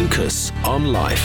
Lucas on Life.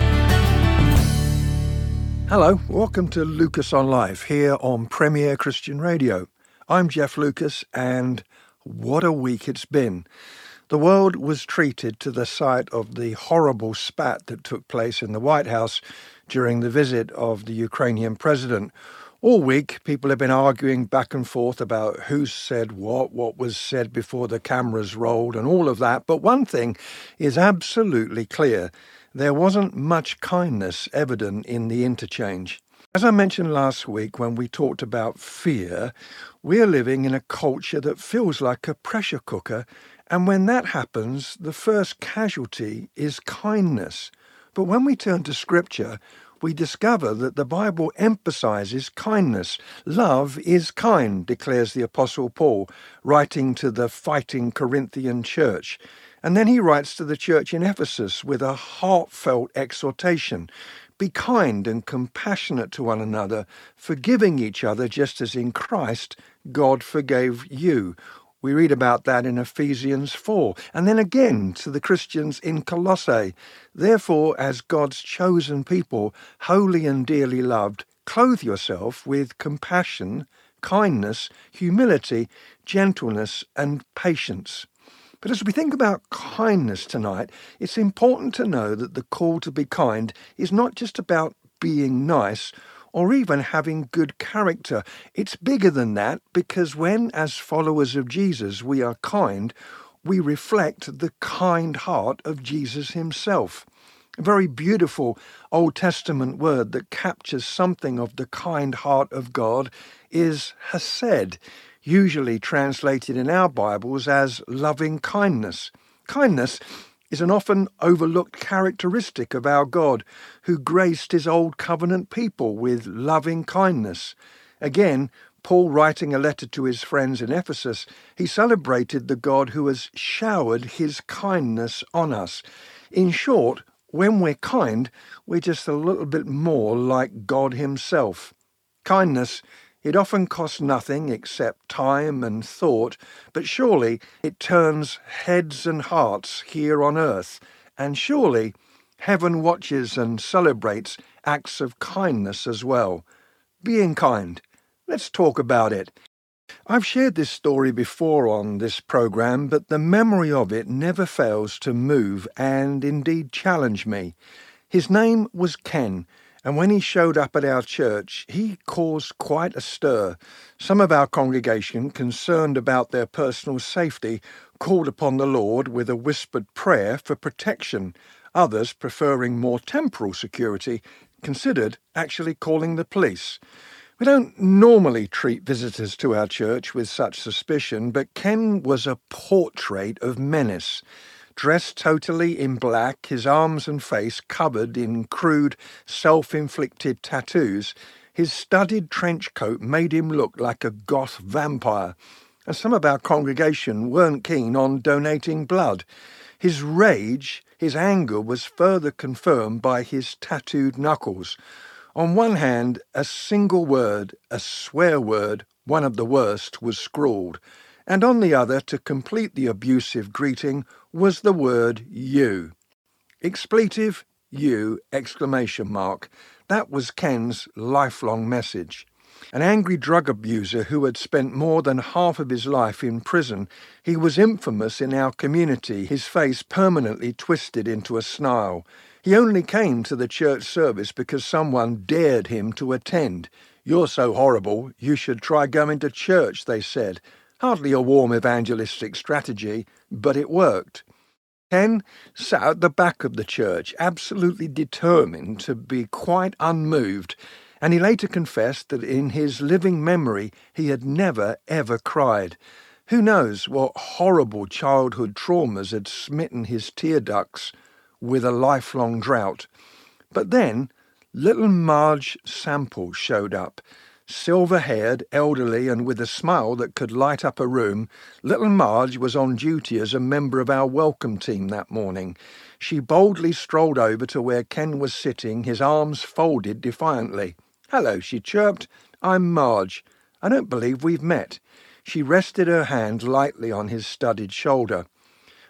Hello, welcome to Lucas on Life here on Premier Christian Radio. I'm Jeff Lucas, and what a week it's been. The world was treated to the sight of the horrible spat that took place in the White House during the visit of the Ukrainian president. All week, people have been arguing back and forth about who said what was said before the cameras rolled and all of that. But one thing is absolutely clear. There wasn't much kindness evident in the interchange. As I mentioned last week when we talked about fear, we're living in a culture that feels like a pressure cooker. And when that happens, the first casualty is kindness. But when we turn to Scripture, we discover that the Bible emphasizes kindness. Love is kind, declares the Apostle Paul, writing to the fighting Corinthian church. And then he writes to the church in Ephesus with a heartfelt exhortation. Be kind and compassionate to one another, forgiving each other just as in Christ God forgave you. We read about that in Ephesians 4. And then again to the Christians in Colossae. Therefore, as God's chosen people, holy and dearly loved, clothe yourself with compassion, kindness, humility, gentleness, and patience. But as we think about kindness tonight, it's important to know that the call to be kind is not just about being nice or even having good character. It's bigger than that, because when, as followers of Jesus, we are kind, we reflect the kind heart of Jesus himself. A very beautiful Old Testament word that captures something of the kind heart of God is hesed, usually translated in our Bibles as loving kindness. Kindness is an often overlooked characteristic of our God, who graced his old covenant people with loving kindness. Again, Paul, writing a letter to his friends in Ephesus, he celebrated the God who has showered his kindness on us. In short, when we're kind, we're just a little bit more like God himself. Kindness, it often costs nothing except time and thought, but surely it turns heads and hearts here on earth, and surely heaven watches and celebrates acts of kindness as well. Being kind. Let's talk about it. I've shared this story before on this program, but the memory of it never fails to move and indeed challenge me. His name was Ken. And when he showed up at our church, he caused quite a stir. Some of our congregation, concerned about their personal safety, called upon the Lord with a whispered prayer for protection. Others, preferring more temporal security, considered actually calling the police. We don't normally treat visitors to our church with such suspicion, but Ken was a portrait of menace. Dressed totally in black, his arms and face covered in crude, self-inflicted tattoos, his studded trench coat made him look like a goth vampire, and some of our congregation weren't keen on donating blood. His rage, his anger, was further confirmed by his tattooed knuckles. On one hand, a single word, a swear word, one of the worst, was scrawled, and on the other, to complete the abusive greeting, was the word you. Expletive, you, exclamation mark. That was Ken's lifelong message. An angry drug abuser who had spent more than half of his life in prison, he was infamous in our community, his face permanently twisted into a snarl. He only came to the church service because someone dared him to attend. You're so horrible, you should try going to church, they said. Hardly a warm evangelistic strategy, but it worked. Ken sat at the back of the church, absolutely determined to be quite unmoved, and he later confessed that in his living memory he had never, ever cried. Who knows what horrible childhood traumas had smitten his tear ducts with a lifelong drought. But then little Marge Sample showed up. Silver-haired, elderly, and with a smile that could light up a room, little Marge was on duty as a member of our welcome team that morning. She boldly strolled over to where Ken was sitting, his arms folded defiantly. "Hello," she chirped. "I'm Marge. I don't believe we've met." She rested her hand lightly on his studded shoulder.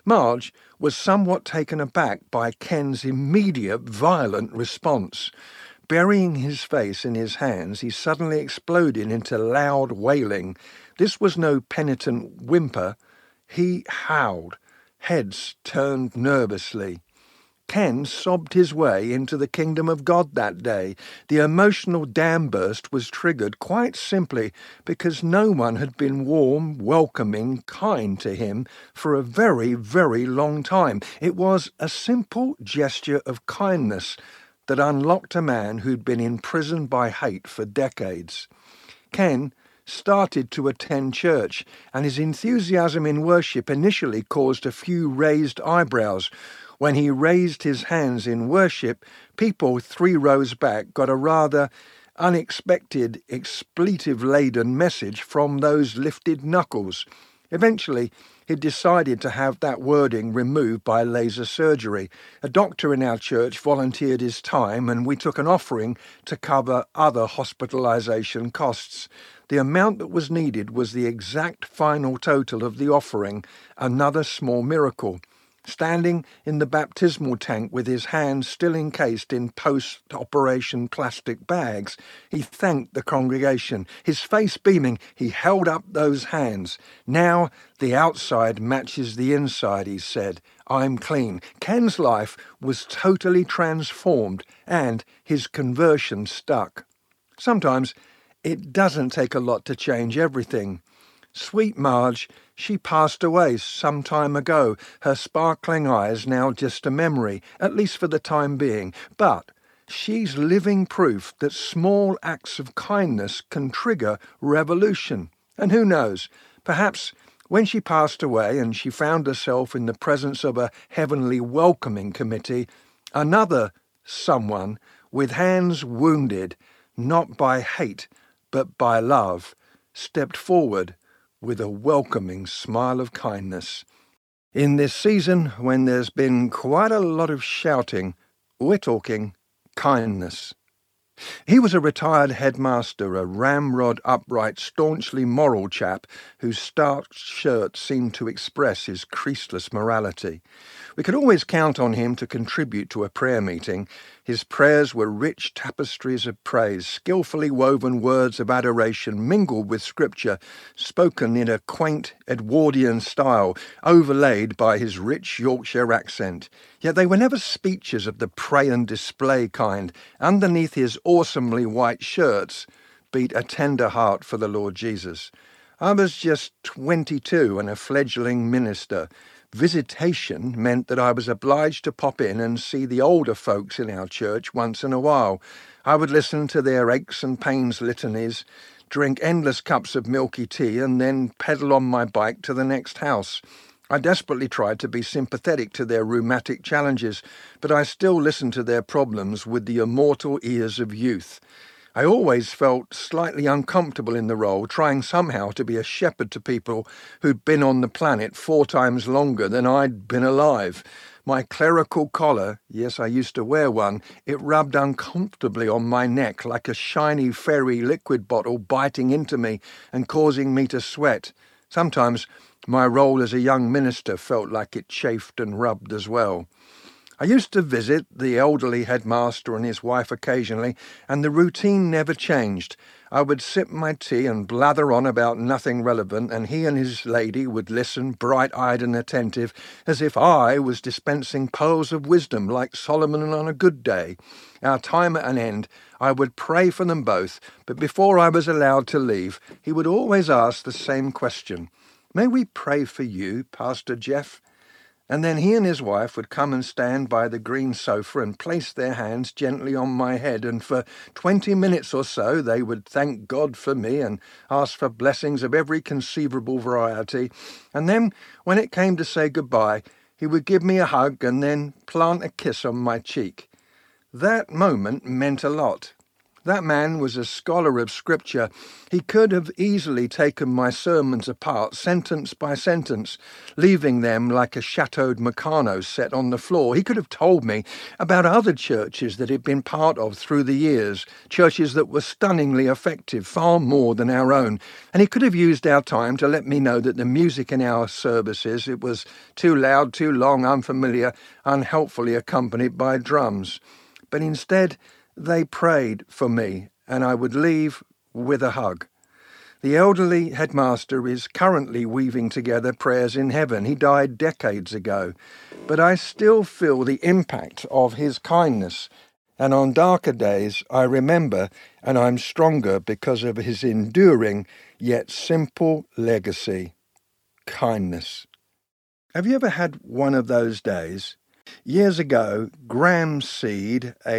Marge was somewhat taken aback by Ken's immediate violent response. Burying his face in his hands, he suddenly exploded into loud wailing. This was no penitent whimper. He howled. Heads turned nervously. Ken sobbed his way into the kingdom of God that day. The emotional dam burst was triggered quite simply because no one had been warm, welcoming, kind to him for a very, very long time. It was a simple gesture of kindness that unlocked a man who'd been imprisoned by hate for decades. Ken started to attend church, and his enthusiasm in worship initially caused a few raised eyebrows. When he raised his hands in worship, people 3 rows back got a rather unexpected, expletive-laden message from those lifted knuckles. Eventually, he decided to have that wording removed by laser surgery. A doctor in our church volunteered his time, and we took an offering to cover other hospitalisation costs. The amount that was needed was the exact final total of the offering, another small miracle. Standing in the baptismal tank with his hands still encased in post-operation plastic bags, he thanked the congregation. His face beaming, he held up those hands. "Now the outside matches the inside," he said. "I'm clean." Ken's life was totally transformed, and his conversion stuck. Sometimes it doesn't take a lot to change everything. Sweet Marge, she passed away some time ago, her sparkling eyes now just a memory, at least for the time being. But she's living proof that small acts of kindness can trigger revolution. And who knows, perhaps when she passed away and she found herself in the presence of a heavenly welcoming committee, another someone with hands wounded, not by hate, but by love, stepped forward with a welcoming smile of kindness. In this season, when there's been quite a lot of shouting, we're talking kindness. He was a retired headmaster, a ramrod upright, staunchly moral chap whose starched shirt seemed to express his creaseless morality. We could always count on him to contribute to a prayer meeting. His prayers were rich tapestries of praise, skillfully woven words of adoration mingled with scripture, spoken in a quaint Edwardian style, overlaid by his rich Yorkshire accent. Yet they were never speeches of the pray and display kind. Underneath his awesomely white shirts beat a tender heart for the Lord Jesus. I was just 22 and a fledgling minister. Visitation meant that I was obliged to pop in and see the older folks in our church once in a while. I would listen to their aches and pains litanies, drink endless cups of milky tea, and then pedal on my bike to the next house. I desperately tried to be sympathetic to their rheumatic challenges, but I still listened to their problems with the immortal ears of youth. I always felt slightly uncomfortable in the role, trying somehow to be a shepherd to people who'd been on the planet 4 times longer than I'd been alive. My clerical collar, yes, I used to wear one, it rubbed uncomfortably on my neck like a shiny fairy liquid bottle biting into me and causing me to sweat. Sometimes my role as a young minister felt like it chafed and rubbed as well. I used to visit the elderly headmaster and his wife occasionally, and the routine never changed. I would sip my tea and blather on about nothing relevant, and he and his lady would listen, bright-eyed and attentive, as if I was dispensing pearls of wisdom like Solomon on a good day. Our time at an end, I would pray for them both, but before I was allowed to leave, he would always ask the same question. "May we pray for you, Pastor Jeff?" And then he and his wife would come and stand by the green sofa and place their hands gently on my head, and for 20 minutes or so they would thank God for me and ask for blessings of every conceivable variety. And then, when it came to say goodbye, he would give me a hug and then plant a kiss on my cheek. That moment meant a lot. That man was a scholar of Scripture. He could have easily taken my sermons apart, sentence by sentence, leaving them like a Chateau Meccano set on the floor. He could have told me about other churches that he'd been part of through the years, churches that were stunningly effective, far more than our own. And he could have used our time to let me know that the music in our services, it was too loud, too long, unfamiliar, unhelpfully accompanied by drums. But instead, they prayed for me, and I would leave with a hug. The elderly headmaster is currently weaving together prayers in heaven. He died decades ago, but I still feel the impact of his kindness. And on darker days, I remember, and I'm stronger because of his enduring yet simple legacy: kindness. Have you ever had one of those days? Years ago, Graham Seed, a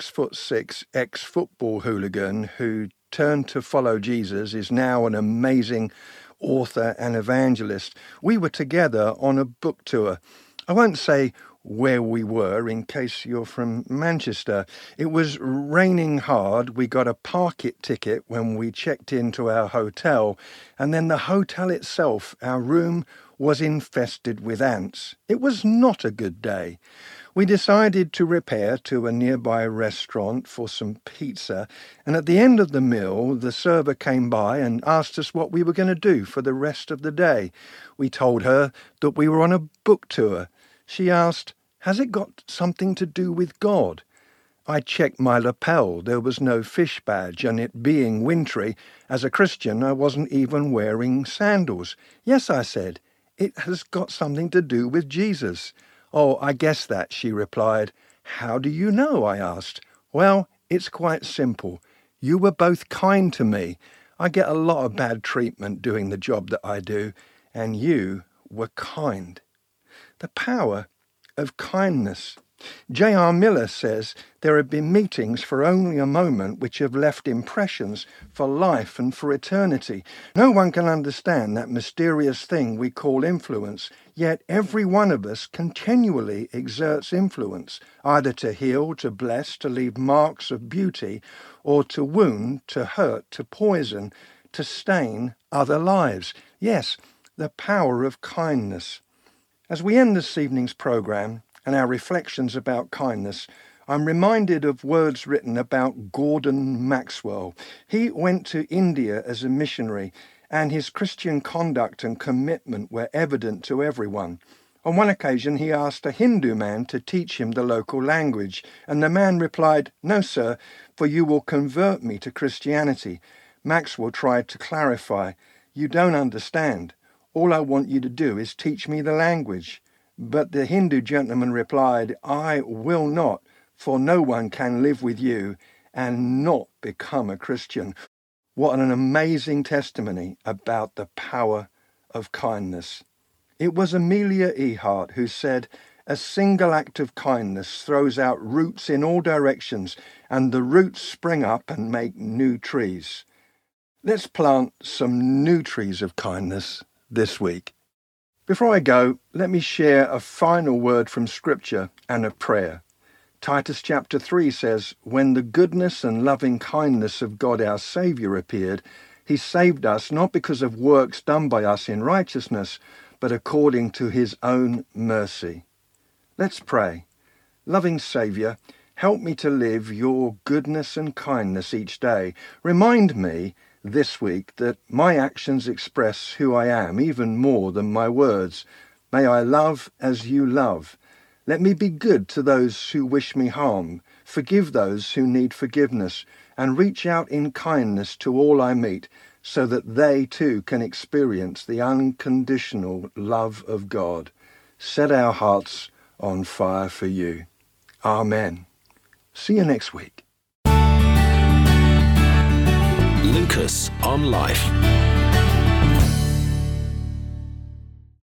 6'6" ex-football hooligan who turned to follow Jesus, is now an amazing author and evangelist. We were together on a book tour. I won't say where we were in case you're from Manchester. It was raining hard. We got a park it ticket when we checked into our hotel, and then the hotel itself, our room, was infested with ants. It was not a good day. We decided to repair to a nearby restaurant for some pizza, and at the end of the meal, the server came by and asked us what we were going to do for the rest of the day. We told her that we were on a book tour. She asked, "Has it got something to do with God?" I checked my lapel. There was no fish badge, and it being wintry, as a Christian, I wasn't even wearing sandals. "Yes," I said, "it has got something to do with Jesus." "Oh, I guess that," she replied. "How do you know?" I asked. "Well, it's quite simple. You were both kind to me. I get a lot of bad treatment doing the job that I do, and you were kind." The power of kindness. J.R. Miller says there have been meetings for only a moment which have left impressions for life and for eternity. No one can understand that mysterious thing we call influence, yet every one of us continually exerts influence, either to heal, to bless, to leave marks of beauty, or to wound, to hurt, to poison, to stain other lives. Yes, the power of kindness. As we end this evening's programme, and our reflections about kindness, I'm reminded of words written about Gordon Maxwell. He went to India as a missionary, and his Christian conduct and commitment were evident to everyone. On one occasion, he asked a Hindu man to teach him the local language, and the man replied, "No, sir, for you will convert me to Christianity." Maxwell tried to clarify, "You don't understand. All I want you to do is teach me the language." But the Hindu gentleman replied, "I will not, for no one can live with you and not become a Christian." What an amazing testimony about the power of kindness. It was Amelia Earhart who said, "A single act of kindness throws out roots in all directions, and the roots spring up and make new trees." Let's plant some new trees of kindness this week. Before I go, let me share a final word from Scripture and a prayer. Titus chapter 3 says, "When the goodness and loving kindness of God our Saviour appeared, he saved us not because of works done by us in righteousness, but according to his own mercy." Let's pray. Loving Saviour, help me to live your goodness and kindness each day. Remind me this week that my actions express who I am even more than my words. May I love as you love. Let me be good to those who wish me harm, forgive those who need forgiveness, and reach out in kindness to all I meet, so that they too can experience the unconditional love of God. Set our hearts on fire for you. Amen. See you next week. Lucas on Life.